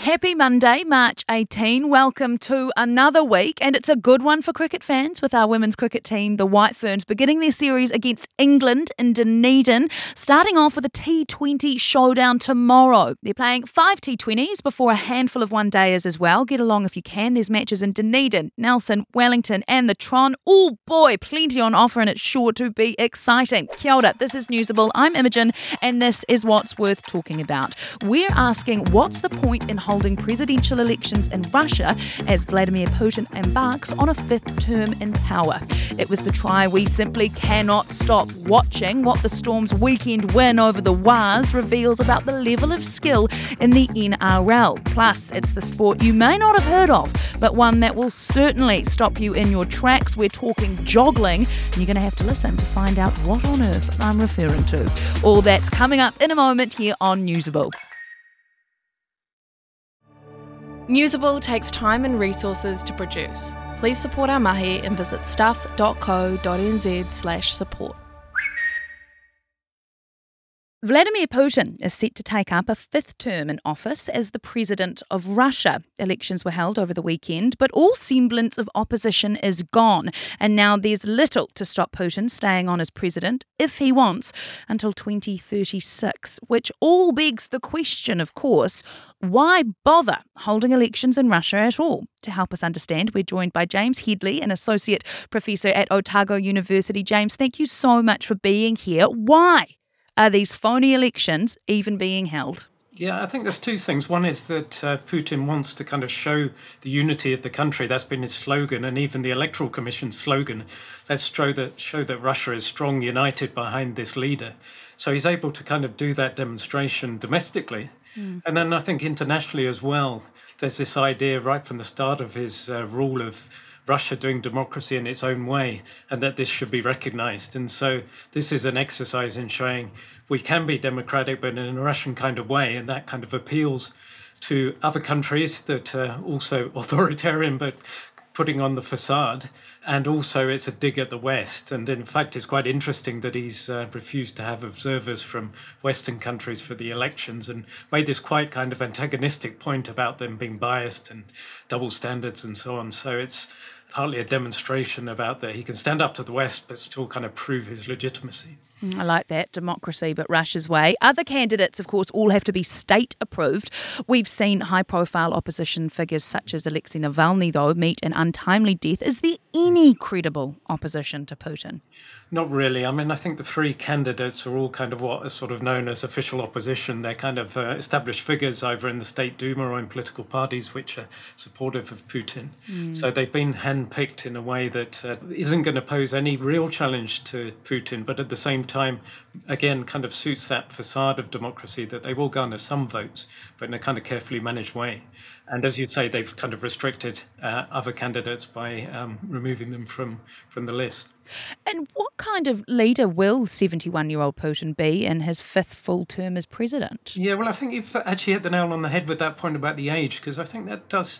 Happy Monday, March 18. Welcome to another week, and it's a good one for cricket fans with our women's cricket team, the White Ferns, beginning their series against England in Dunedin, starting off with a T20 showdown tomorrow. They're playing 5 T20s before a handful of one-dayers as well. Get along if you can. There's matches in Dunedin, Nelson, Wellington and the Tron. Oh boy, plenty on offer, and it's sure to be exciting. Kia ora, this is Newsable. I'm Imogen, and this is what's worth talking about. We're asking what's the point in holding presidential elections in Russia as Vladimir Putin embarks on a fifth term in power. It was the try we simply cannot stop watching. What the Storm's weekend win over the Wars reveals about the level of skill in the NRL. Plus, it's the sport you may not have heard of, but one that will certainly stop you in your tracks. We're talking joggling, and you're going to have to listen to find out what on earth I'm referring to. All that's coming up in a moment here on Newsable. Newsable takes time and resources to produce. Please support our mahi and visit stuff.co.nz/support. Vladimir Putin is set to take up a fifth term in office as the president of Russia. Elections were held over the weekend, but all semblance of opposition is gone. And now there's little to stop Putin staying on as president, if he wants, until 2036, which all begs the question, of course, why bother holding elections in Russia at all? To help us understand, we're joined by James Headley, an associate professor at Otago University. James, thank you so much for being here. Why are these phony elections even being held? Yeah, I think there's two things. One is that Putin wants to kind of show the unity of the country. That's been his slogan, and even the Electoral Commission's slogan. Let's show that Russia is strong, united behind this leader. So he's able to kind of do that demonstration domestically. And then I think internationally as well, there's this idea right from the start of his rule of Russia doing democracy in its own way, and that this should be recognized. And so this is an exercise in showing we can be democratic, but in a Russian kind of way, and that kind of appeals to other countries that are also authoritarian, but putting on the facade. And also it's a dig at the West. And in fact, it's quite interesting that he's refused to have observers from Western countries for the elections and made this quite kind of antagonistic point about them being biased and double standards and so on. So it's partly a demonstration about that he can stand up to the West, but still kind of prove his legitimacy. I like that, democracy, but Russia's way. Other candidates, of course, all have to be state-approved. We've seen high-profile opposition figures such as Alexei Navalny, though, meet an untimely death. Is there any credible opposition to Putin? Not really. I mean, I think the three candidates are all kind of what is sort of known as official opposition. They're kind of established figures either in the State Duma or in political parties which are supportive of Putin. So they've been handpicked in a way that isn't going to pose any real challenge to Putin, but at the same time, again, kind of suits that facade of democracy that they will garner some votes, but in a kind of carefully managed way. And as you'd say, they've kind of restricted other candidates by removing them from the list. And what kind of leader will 71-year-old Putin be in his fifth full term as president? Yeah, well, I think you've actually hit the nail on the head with that point about the age, because I think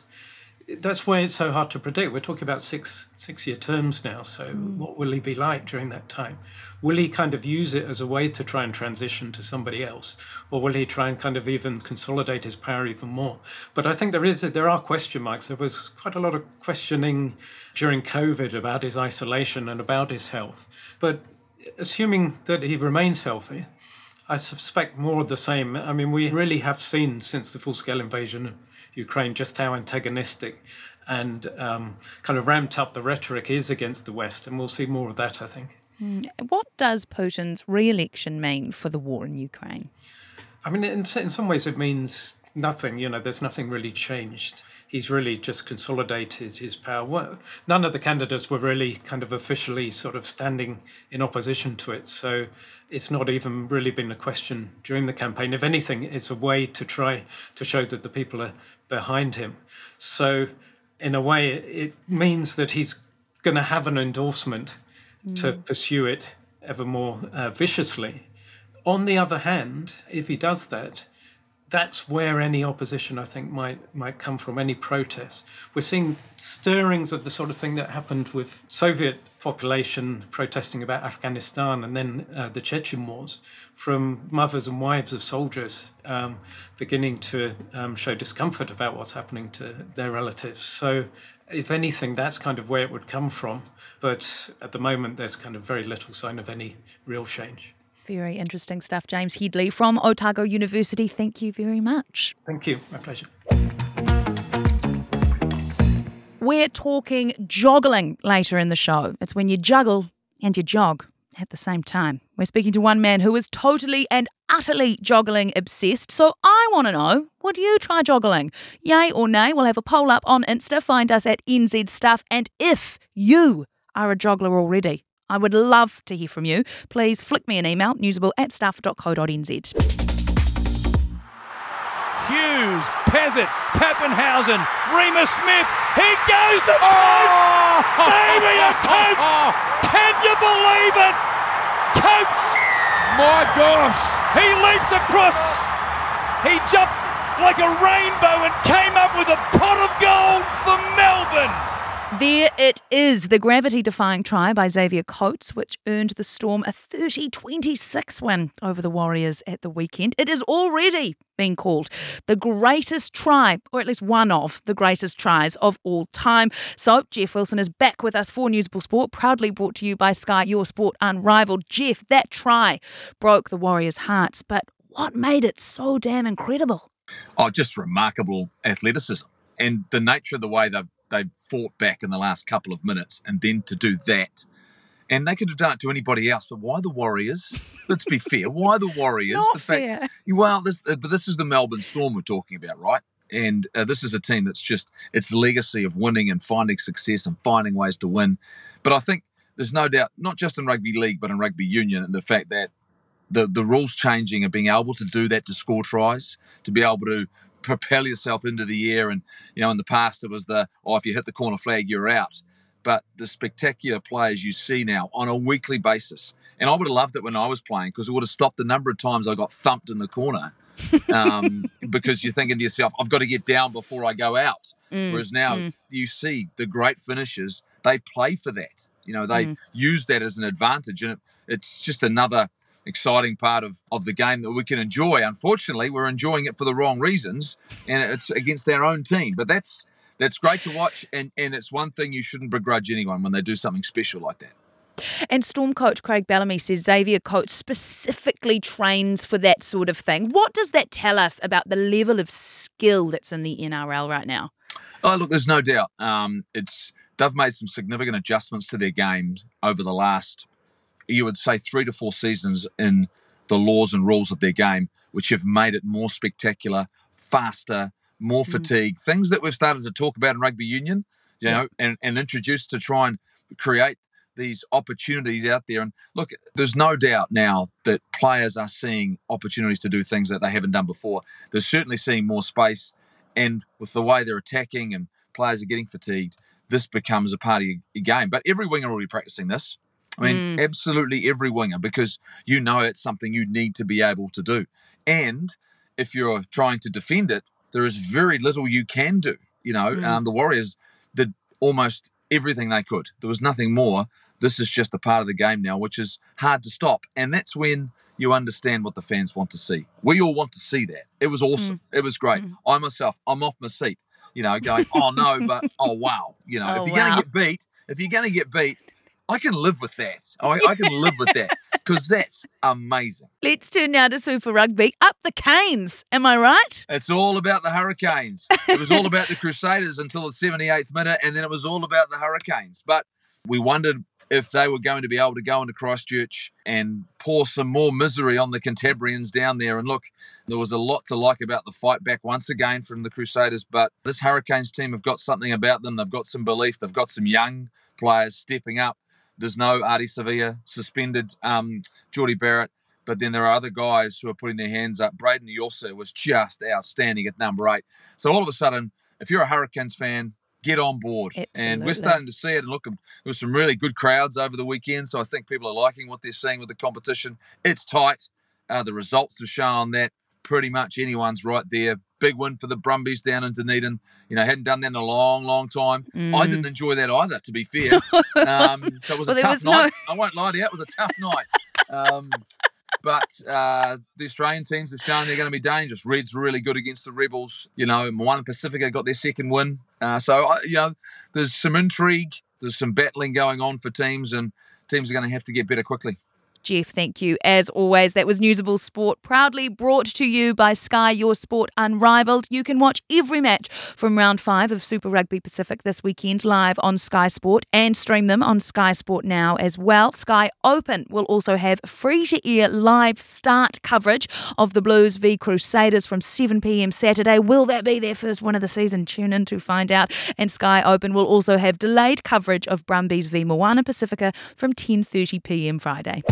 that's why it's so hard to predict. We're talking about six-year terms now, so what will he be like during that time? Will he kind of use it as a way to try and transition to somebody else? Or will he try and kind of even consolidate his power even more? But I think there are question marks. There was quite a lot of questioning during COVID about his isolation and about his health. But assuming that he remains healthy, I suspect more of the same. I mean, we really have seen since the full-scale invasion of Ukraine just how antagonistic and kind of ramped up the rhetoric is against the West, and we'll see more of that, I think. What does Putin's re-election mean for the war in Ukraine? I mean, in some ways it means nothing. You know, there's nothing really changed. He's really just consolidated his power. Well, none of the candidates were really kind of officially sort of standing in opposition to it. So it's not even really been a question during the campaign. If anything, it's a way to try to show that the people are behind him. So in a way, it means that he's going to have an endorsement to pursue it ever more viciously. On the other hand, if he does that, that's where any opposition, I think, might come from, any protest. We're seeing stirrings of the sort of thing that happened with Soviet population protesting about Afghanistan and then the Chechen wars, from mothers and wives of soldiers beginning to show discomfort about what's happening to their relatives. So if anything, that's kind of where it would come from. But at the moment, there's kind of very little sign of any real change. Very interesting stuff. James Headley from Otago University, thank you very much. Thank you. My pleasure. We're talking joggling later in the show. It's when you juggle and you jog at the same time. We're speaking to one man who is totally and utterly joggling obsessed. So I want to know, would you try joggling? Yay or nay? We'll have a poll up on Insta. Find us at NZ Stuff. And if you are a joggler already, I would love to hear from you. Please flick me an email, newsable@stuff.co.nz. Hughes, Pezzett, Pappenhausen, Remus Smith, he goes to Coates! Damien Coates! Can you believe it? Coates! My gosh! He leaps across, he jumped like a rainbow and came up with a pot of gold for Melbourne! There it is, the gravity-defying try by Xavier Coates, which earned the Storm a 30-26 win over the Warriors at the weekend. It is already being called the greatest try, or at least one of the greatest tries of all time. So Jeff Wilson is back with us for Newsable Sport, proudly brought to you by Sky, your sport unrivaled. Jeff, that try broke the Warriors' hearts, but what made it so damn incredible? Oh, just remarkable athleticism and the nature of the way they've fought back in the last couple of minutes, and then to do that. And they could have done it to anybody else, but why the Warriors? Let's be fair. Why the Warriors? Not fair. Well, this is the Melbourne Storm we're talking about, right? And this is a team that's just, its legacy of winning and finding success and finding ways to win. But I think there's no doubt, not just in rugby league, but in rugby union, and the fact that the rules changing and being able to do that to score tries, to be able to propel yourself into the air. And, in the past it was if you hit the corner flag, you're out. But the spectacular players you see now on a weekly basis. And I would have loved it when I was playing, because it would have stopped the number of times I got thumped in the corner because you're thinking to yourself, I've got to get down before I go out. Whereas now you see the great finishers, they play for that. They use that as an advantage. And it's just another exciting part of the game that we can enjoy. Unfortunately, we're enjoying it for the wrong reasons, and it's against our own team. But that's great to watch, and it's one thing you shouldn't begrudge anyone when they do something special like that. And Storm coach Craig Bellamy says Xavier Coates specifically trains for that sort of thing. What does that tell us about the level of skill that's in the NRL right now? Oh, look, there's no doubt. They've made some significant adjustments to their games over the last, you would say, 3 to 4 seasons in the laws and rules of their game, which have made it more spectacular, faster, more fatigue, things that we've started to talk about in rugby union, and introduced to try and create these opportunities out there. And look, there's no doubt now that players are seeing opportunities to do things that they haven't done before. They're certainly seeing more space, and with the way they're attacking and players are getting fatigued, this becomes a part of your game. But every winger will be practicing this. I mean, absolutely every winger, because it's something you need to be able to do. And if you're trying to defend it, there is very little you can do. The Warriors did almost everything they could. There was nothing more. This is just a part of the game now, which is hard to stop. And that's when you understand what the fans want to see. We all want to see that. It was awesome. It was great. I myself, I'm off my seat, going, oh no, but oh wow. If you're going to get beat, I can live with that. I can live with that, because that's amazing. Let's turn now to Super Rugby. Up the Canes, am I right? It's all about the Hurricanes. It was all about the Crusaders until the 78th minute, and then it was all about the Hurricanes. But we wondered if they were going to be able to go into Christchurch and pour some more misery on the Cantabrians down there. And look, there was a lot to like about the fight back once again from the Crusaders, but this Hurricanes team have got something about them. They've got some belief. They've got some young players stepping up. There's no Ardie Savea, suspended Geordie Barrett, but then there are other guys who are putting their hands up. Braden Yosa was just outstanding at number 8. So all of a sudden, if you're a Hurricanes fan, get on board. Absolutely. And we're starting to see it. And look, there were some really good crowds over the weekend, so I think people are liking what they're seeing with the competition. It's tight. The results have shown that pretty much anyone's right there big win for the Brumbies down in Dunedin. Hadn't done that in a long, long time. I didn't enjoy that either, to be fair. So it was a tough night. I won't lie to you, it was a tough night. But the Australian teams have shown they're going to be dangerous. Reds were really good against the Rebels. Moana Pacifica got their second win. So there's some intrigue. There's some battling going on for teams, and teams are going to have to get better quickly. Jeff, thank you. As always, that was Newsable Sport, proudly brought to you by Sky, your sport unrivaled. You can watch every match from round 5 of Super Rugby Pacific this weekend live on Sky Sport and stream them on Sky Sport Now as well. Sky Open will also have free-to-air live start coverage of the Blues v Crusaders from 7 p.m. Saturday. Will that be their first win of the season? Tune in to find out. And Sky Open will also have delayed coverage of Brumbies v Moana Pacifica from 10:30 p.m. Friday.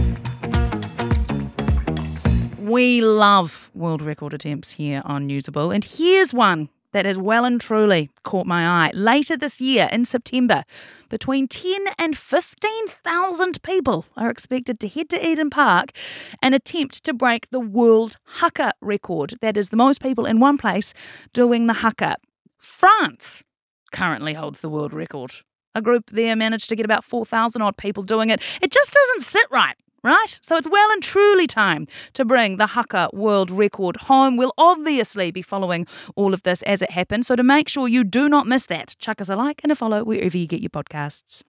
We love world record attempts here on Newsable, and here's one that has well and truly caught my eye. Later this year, in September, between 10 and 15,000 people are expected to head to Eden Park and attempt to break the world haka record. That is the most people in one place doing the haka. France currently holds the world record. A group there managed to get about 4,000 odd people doing it. It just doesn't sit right. Right? So it's well and truly time to bring the haka world record home. We'll obviously be following all of this as it happens. So to make sure you do not miss that, chuck us a like and a follow wherever you get your podcasts.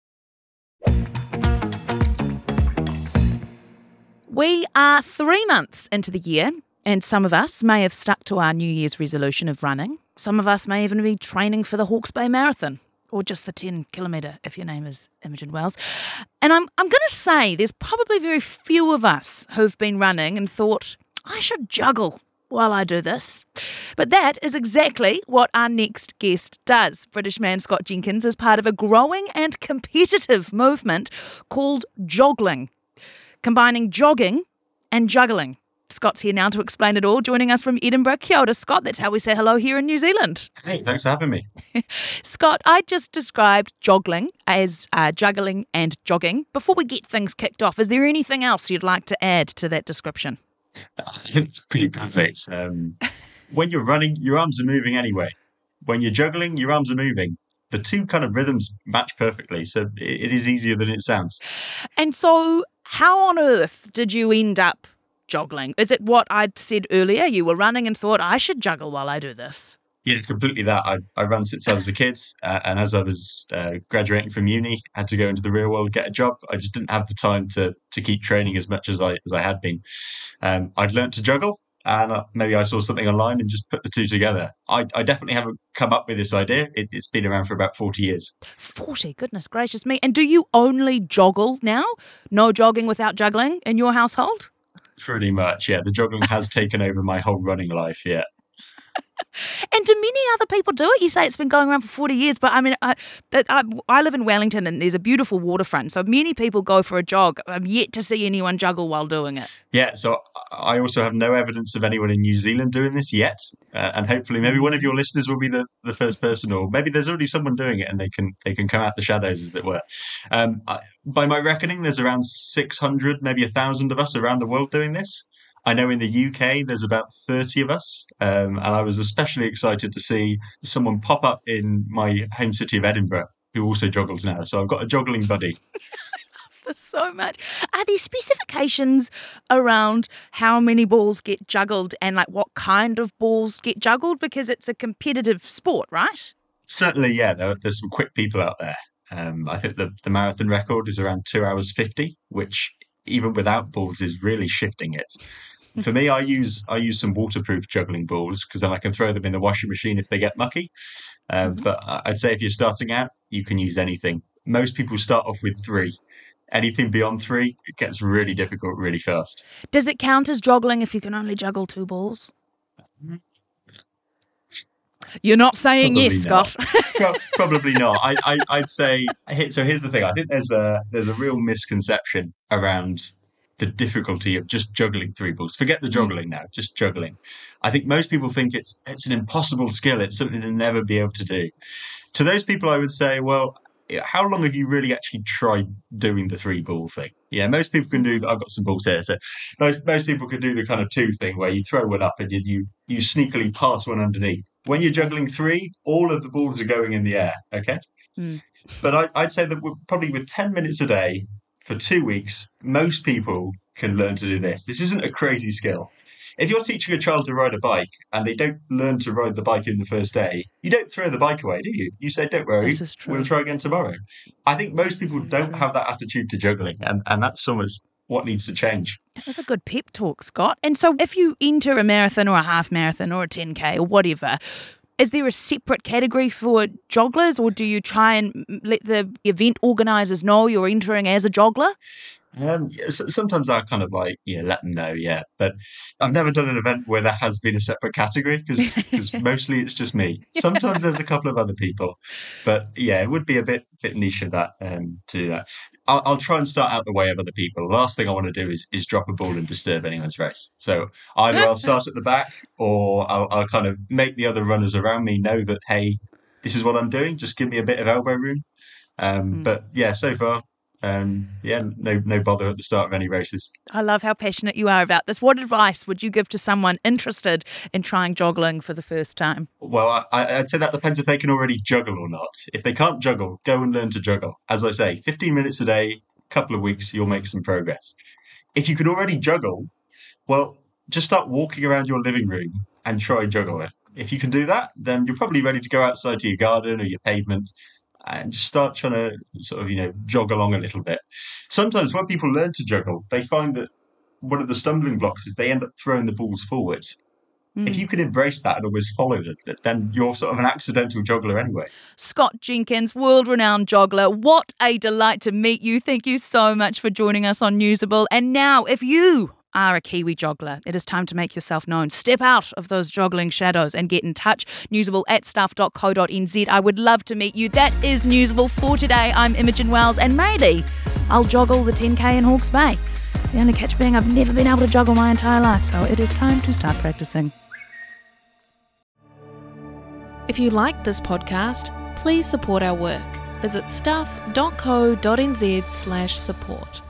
We are 3 months into the year, and some of us may have stuck to our New Year's resolution of running. Some of us may even be training for the Hawke's Bay Marathon. Or just the 10-kilometre if your name is Imogen Wells. And I'm going to say there's probably very few of us who've been running and thought, I should juggle while I do this. But that is exactly what our next guest does. British man Scott Jenkins is part of a growing and competitive movement called joggling, combining jogging and juggling. Scott's here now to explain it all, joining us from Edinburgh. Kia ora, Scott. That's how we say hello here in New Zealand. Hey, thanks for having me. Scott, I just described joggling as juggling and jogging. Before we get things kicked off, is there anything else you'd like to add to that description? I think it's pretty perfect. When you're running, your arms are moving anyway. When you're juggling, your arms are moving. The two kind of rhythms match perfectly, so it is easier than it sounds. And so how on earth did you end up joggling? Is it what I'd said earlier? You were running and thought, I should juggle while I do this. Yeah, completely that. I ran since I was a kid, and as I was graduating from uni, had to go into the real world, get a job. I just didn't have the time to keep training as much as I had been. I'd learnt to juggle, and maybe I saw something online and just put the two together. I definitely haven't come up with this idea. It's been around for about 40 years. 40? Goodness gracious me. And do you only joggle now? No jogging without juggling in your household? Pretty much, yeah. The joggling has taken over my whole running life, yeah. And do many other people do it? You say it's been going around for 40 years, but I mean, I live in Wellington and there's a beautiful waterfront, so many people go for a jog. I'm yet to see anyone juggle while doing it. Yeah, so I also have no evidence of anyone in New Zealand doing this yet, and hopefully maybe one of your listeners will be the first person, or maybe there's already someone doing it and they can come out the shadows, as it were. By my reckoning, there's around 600, maybe 1,000 of us around the world doing this. I know in the UK there's about 30 of us, and I was especially excited to see someone pop up in my home city of Edinburgh who also joggles now. So I've got a joggling buddy. For so much. Are there specifications around how many balls get juggled and like what kind of balls get juggled? Because it's a competitive sport, right? Certainly, yeah. There's some quick people out there. I think the marathon record is around 2 hours 50, which even without balls is really shifting it. For me, I use some waterproof juggling balls because then I can throw them in the washing machine if they get mucky. But I'd say if you're starting out, you can use anything. Most people start off with 3. Anything beyond 3, it gets really difficult really fast. Does it count as joggling if you can only juggle 2 balls? You're not saying Probably yes, not. Scott. Probably not. I'd say, so here's the thing. I think there's a real misconception around the difficulty of just juggling 3 balls. Forget the juggling now, just juggling. I think most people think it's an impossible skill. It's something to never be able to do. To those people, I would say, well, how long have you really actually tried doing the 3-ball thing? Yeah, most people can do. I've got some balls here, so most people can do the kind of 2 thing where you throw one up and you sneakily pass one underneath. When you're juggling 3, all of the balls are going in the air. Okay, but I'd say that probably with 10 minutes a day for 2 weeks, most people can learn to do this. This isn't a crazy skill. If you're teaching a child to ride a bike and they don't learn to ride the bike in the first day, you don't throw the bike away, do you? You say, don't worry, we'll try again tomorrow. I think most people don't have that attitude to juggling, and that's almost what needs to change. That's a good pep talk, Scott. And so if you enter a marathon or a half marathon or a 10K or whatever, is there a separate category for jogglers, or do you try and let the event organisers know you're entering as a joggler? Sometimes I kind of let them know, but I've never done an event where there has been a separate category because mostly it's just me. Sometimes there's a couple of other people, but it would be a bit niche of that to do that. I'll try and start out the way of other people. The last thing I want to do is drop a ball and disturb anyone's race. So either I'll start at the back, or I'll kind of make the other runners around me know that, hey, this is what I'm doing. Just give me a bit of elbow room. But so far, no bother at the start of any races. I love how passionate you are about this. What advice would you give to someone interested in trying joggling for the first time? Well, I'd say that depends if they can already juggle or not. If they can't juggle, go and learn to juggle. As I say, 15 minutes a day, couple of weeks, you'll make some progress. If you can already juggle, well, just start walking around your living room and try juggle it. If you can do that, then you're probably ready to go outside to your garden or your pavement and just start trying to sort of, jog along a little bit. Sometimes when people learn to juggle, they find that one of the stumbling blocks is they end up throwing the balls forward. If you can embrace that and always follow it, then you're sort of an accidental juggler anyway. Scott Jenkins, world-renowned joggler, what a delight to meet you. Thank you so much for joining us on Newsable. And now, if you are a Kiwi joggler, it is time to make yourself known. Step out of those joggling shadows and get in touch. Newsable@stuff.co.nz. I would love to meet you. That is Newsable for today. I'm Imogen Wells, and maybe I'll joggle the 10K in Hawke's Bay. The only catch being I've never been able to juggle my entire life, so it is time to start practicing. If you like this podcast, please support our work. Visit stuff.co.nz/support.